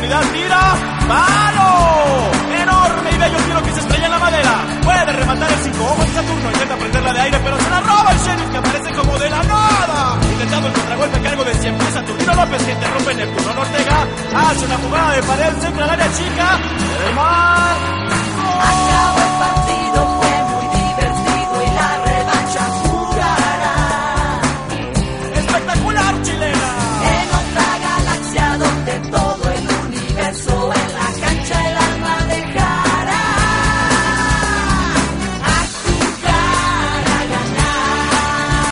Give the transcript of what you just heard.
velocidad, tira, ¡palo! Enorme y bello tiro que se estrella en la madera. Puede rematar el 5, ojo en Saturno, intenta prenderla de aire, pero se la roba el Sheriff, que aparece como de la nada. Intentando el contragolpe a cargo de siempre Saturnino López, que interrumpe Neptuno Ortega. Hace una jugada de pared, centra al área chica. El mar. ¡Gol!